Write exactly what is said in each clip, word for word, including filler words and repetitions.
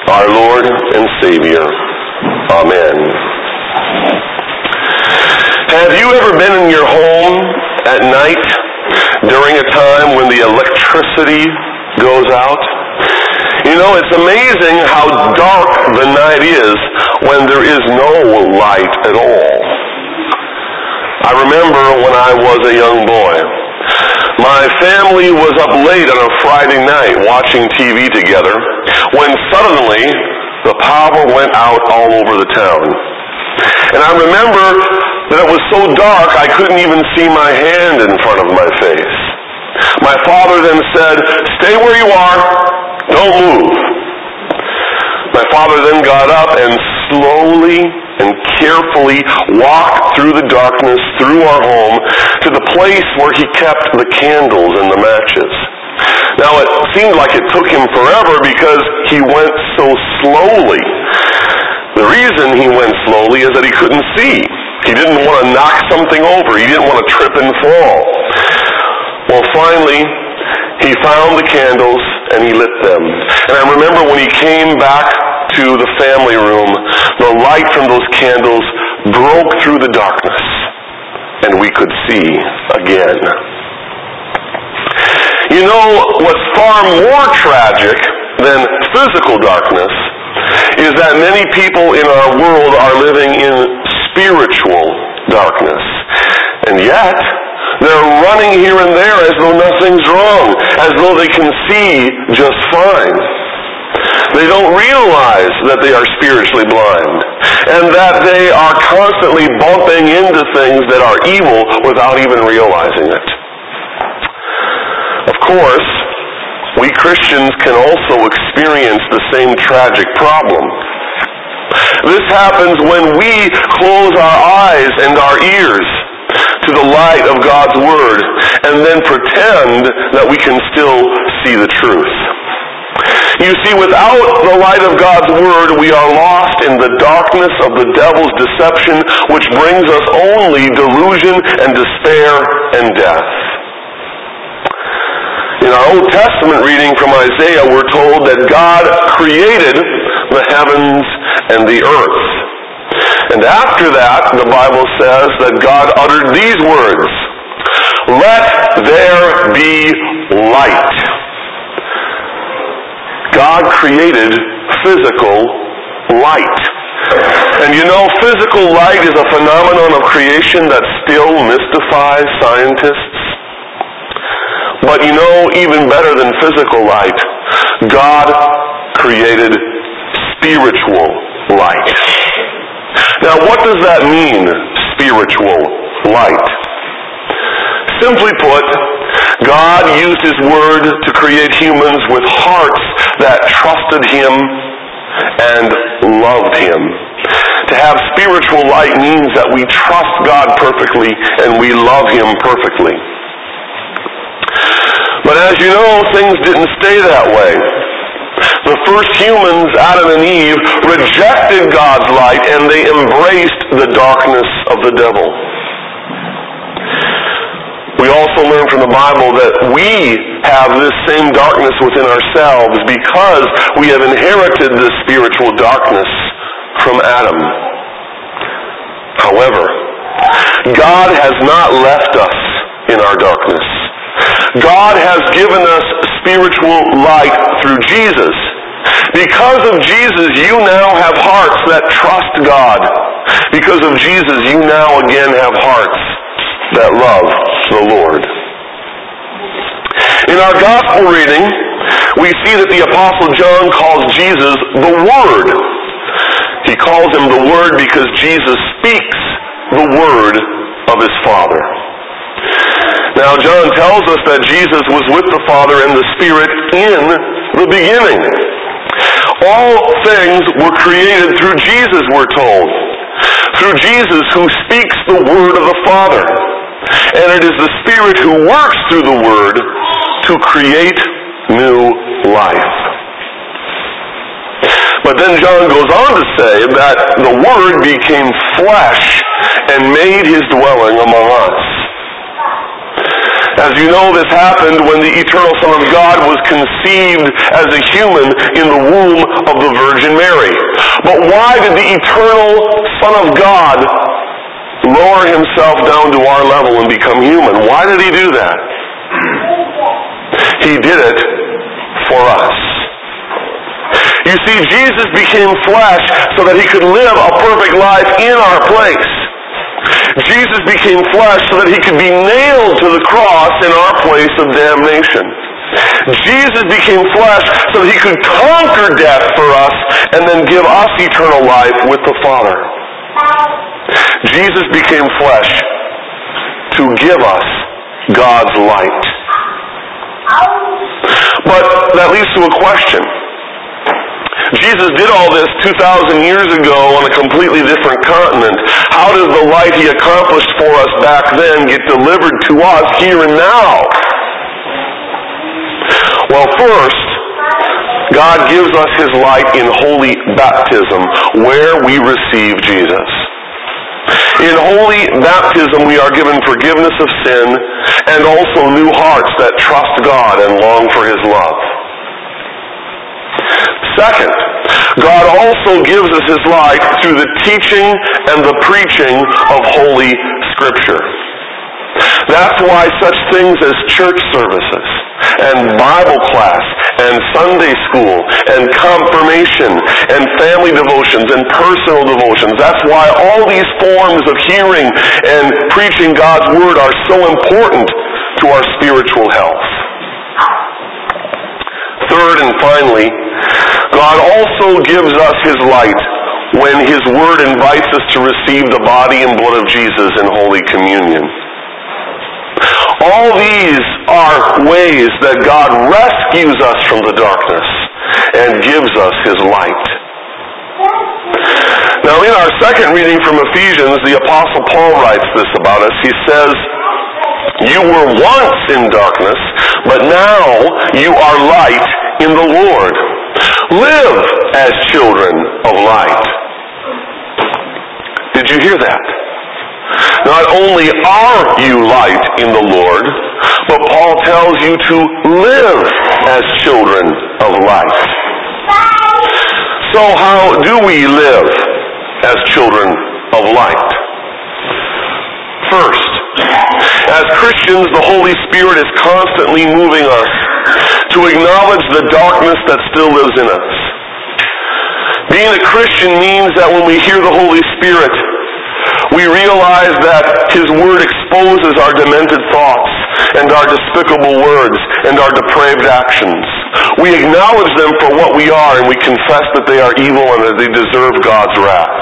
our Lord and Savior. Amen. Have you ever been in your home at night during a time when the electricity goes out? You know, it's amazing how dark the night is when there is no light at all. I remember when I was a young boy, my family was up late on a Friday night watching T V together when suddenly the power went out all over the town. And I remember that it was so dark I couldn't even see my hand in front of my face. My father then said, "Stay where you are, don't move." My father then got up and slowly and carefully walked through the darkness, through our home, to the place where he kept the candles and the matches. Now, it seemed like it took him forever because he went so slowly. The reason he went slowly is that he couldn't see. He didn't want to knock something over. He didn't want to trip and fall. Well, finally, he found the candles and he lit them. And I remember when he came back to the family room, the light from those candles broke through the darkness and we could see again. You know, what's far more tragic than physical darkness is that many people in our world are living in spiritual darkness. And yet, they're running here and there as though nothing's wrong, as though they can see just fine. They don't realize that they are spiritually blind, and that they are constantly bumping into things that are evil without even realizing it. Of course, we Christians can also experience the same tragic problem. This happens when we close our eyes and our ears to the light of God's Word and then pretend that we can still see the truth. You see, without the light of God's Word, we are lost in the darkness of the devil's deception, which brings us only delusion and despair and death. In our Old Testament reading from Isaiah, we're told that God created the heavens and the earth. And after that, the Bible says that God uttered these words, "Let there be light." God created physical light. And you know, physical light is a phenomenon of creation that still mystifies scientists. But you know, even better than physical light, God created spiritual light. Now, what does that mean, spiritual light? Simply put, God used His Word to create humans with hearts that trusted Him and loved Him. To have spiritual light means that we trust God perfectly and we love Him perfectly. But as you know, things didn't stay that way. The first humans, Adam and Eve, rejected God's light and they embraced the darkness of the devil. We also learn from the Bible that we have this same darkness within ourselves because we have inherited this spiritual darkness from Adam. However, God has not left us in our darkness. God has given us spiritual light through Jesus. Because of Jesus, you now have hearts that trust God. Because of Jesus, you now again have hearts that love the Lord. In our gospel reading, we see that the Apostle John calls Jesus the Word. He calls Him the Word because Jesus speaks the Word of His Father. Now, John tells us that Jesus was with the Father and the Spirit in the beginning. All things were created through Jesus, we're told. Through Jesus, who speaks the Word of the Father. And it is the Spirit who works through the Word to create new life. But then John goes on to say that the Word became flesh and made His dwelling among us. As you know, this happened when the eternal Son of God was conceived as a human in the womb of the Virgin Mary. But why did the eternal Son of God lower himself down to our level and become human? Why did he do that? He did it for us. You see, Jesus became flesh so that he could live a perfect life in our place. Jesus became flesh so that he could be nailed to the cross in our place of damnation. Jesus became flesh so that he could conquer death for us and then give us eternal life with the Father. Jesus became flesh to give us God's light. But that leads to a question. Jesus did all this two thousand years ago on a completely different continent. How does the light he accomplished for us back then get delivered to us here and now? Well, first, God gives us his light in holy baptism, where we receive Jesus. In holy baptism, we are given forgiveness of sin and also new hearts that trust God and long for his love. Second, God also gives us his light through the teaching and the preaching of Holy Scripture. That's why such things as church services and Bible class and Sunday school and confirmation and family devotions and personal devotions, that's why all these forms of hearing and preaching God's Word are so important to our spiritual health. Third and finally, God also gives us his light when his Word invites us to receive the body and blood of Jesus in Holy Communion. All these are ways that God rescues us from the darkness and gives us his light. Now, in our second reading from Ephesians, the Apostle Paul writes this about us. He says, "You were once in darkness, but now you are light in the Lord. Live as children of light." Did you hear that? Not only are you light in the Lord, but Paul tells you to live as children of light. So how do we live as children of light? First, as Christians, the Holy Spirit is constantly moving us to acknowledge the darkness that still lives in us. Being a Christian means that when we hear the Holy Spirit, we realize that his Word exposes our demented thoughts and our despicable words and our depraved actions. We acknowledge them for what we are, and we confess that they are evil and that they deserve God's wrath.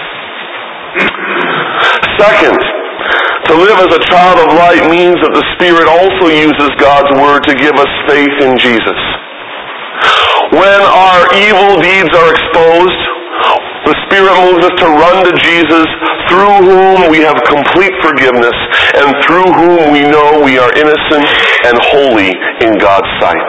Second, to live as a child of light means that the Spirit also uses God's Word to give us faith in Jesus. When our evil deeds are exposed, the Spirit moves us to run to Jesus, through whom we have complete forgiveness and through whom we know we are innocent and holy in God's sight.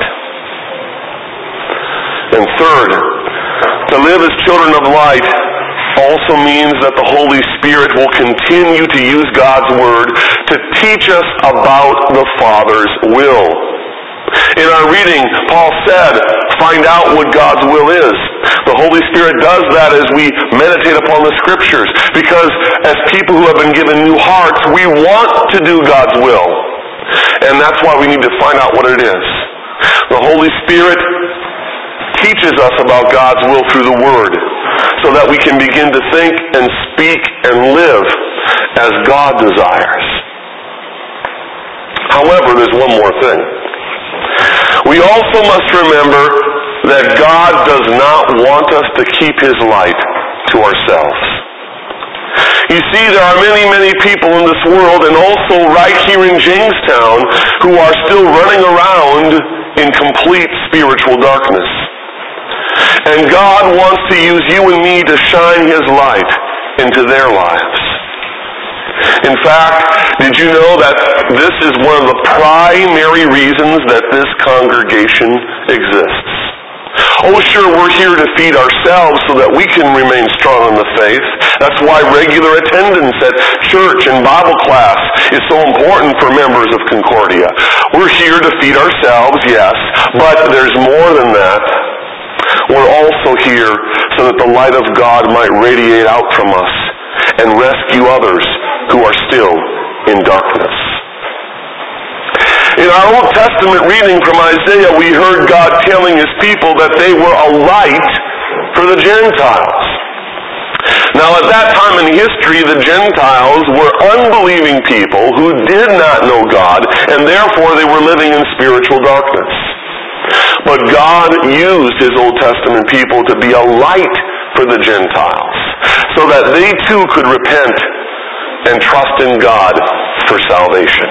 And third, to live as children of light also means that the Holy Spirit will continue to use God's Word to teach us about the Father's will. In our reading, Paul said, find out what God's will is. The Holy Spirit does that as we meditate upon the Scriptures, because as people who have been given new hearts, we want to do God's will. And that's why we need to find out what it is. The Holy Spirit teaches us about God's will through the Word, so that we can begin to think and speak and live as God desires. However, there's one more thing. We also must remember that God does not want us to keep his light to ourselves. You see, there are many, many people in this world, and also right here in Jamestown, who are still running around in complete spiritual darkness. And God wants to use you and me to shine his light into their lives. In fact, did you know that this is one of the primary reasons that this congregation exists? Oh, sure, we're here to feed ourselves so that we can remain strong in the faith. That's why regular attendance at church and Bible class is so important for members of Concordia. We're here to feed ourselves, yes, but there's more than that. We're also here so that the light of God might radiate out from us and rescue others who are still in darkness. In our Old Testament reading from Isaiah, we heard God telling His people that they were a light for the Gentiles. Now, at that time in history, the Gentiles were unbelieving people who did not know God, and therefore they were living in spiritual darkness. But God used His Old Testament people to be a light for the Gentiles, so that they too could repent and trust in God for salvation.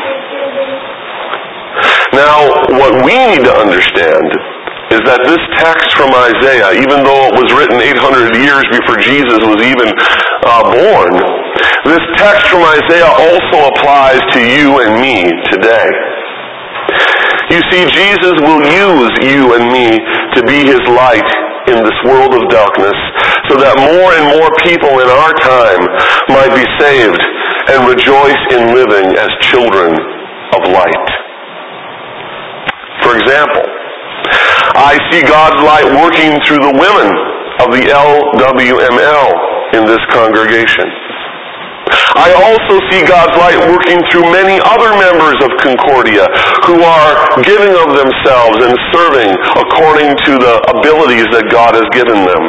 Now, what we need to understand is that this text from Isaiah, even though it was written eight hundred years before Jesus was even uh, born, this text from Isaiah also applies to you and me today. You see, Jesus will use you and me to be His light in this world of darkness, so that more and more people in our time might be saved and rejoice in living as children of light. For example, I see God's light working through the women of the L W M L in this congregation. I also see God's light working through many other members of Concordia who are giving of themselves and serving according to the abilities that God has given them.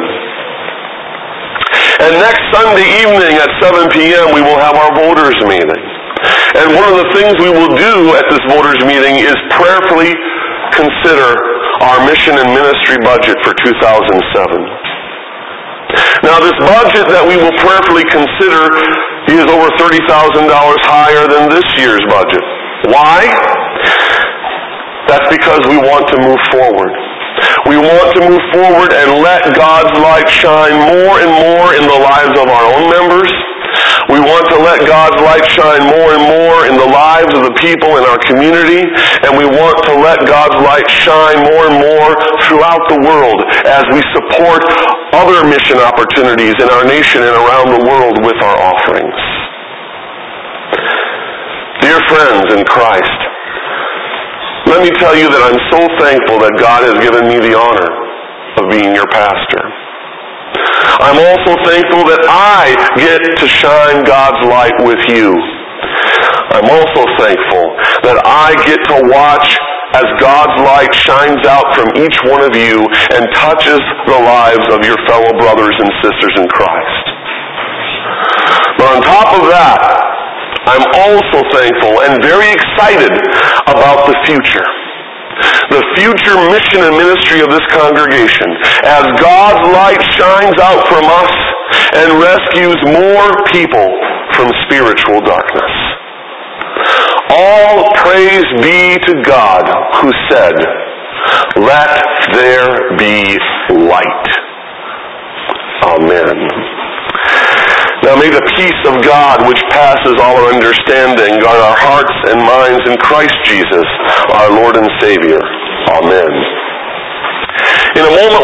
And next Sunday evening at seven p.m. we will have our voters meeting. And one of the things we will do at this voters meeting is prayerfully consider our mission and ministry budget for two thousand seven. Now, this budget that we will prayerfully consider is over thirty thousand dollars higher than this year's budget. Why? That's because we want to move forward. We want to move forward and let God's light shine more and more in the lives of our own members. We want to let God's light shine more and more in the lives of the people in our community, and we want to let God's light shine more and more throughout the world as we support other mission opportunities in our nation and around the world with our offerings. Dear friends in Christ, let me tell you that I'm so thankful that God has given me the honor of being your pastor. I'm also thankful that I get to shine God's light with you. I'm also thankful that I get to watch as God's light shines out from each one of you and touches the lives of your fellow brothers and sisters in Christ. But on top of that, I'm also thankful and very excited about the future. The future mission and ministry of this congregation, as God's light shines out from us and rescues more people from spiritual darkness. All praise be to God who said, "Let there be light." Amen. Now may the peace of God, which passes all our understanding, guard our hearts and minds in Christ Jesus, our Lord and Savior. Amen. In a moment,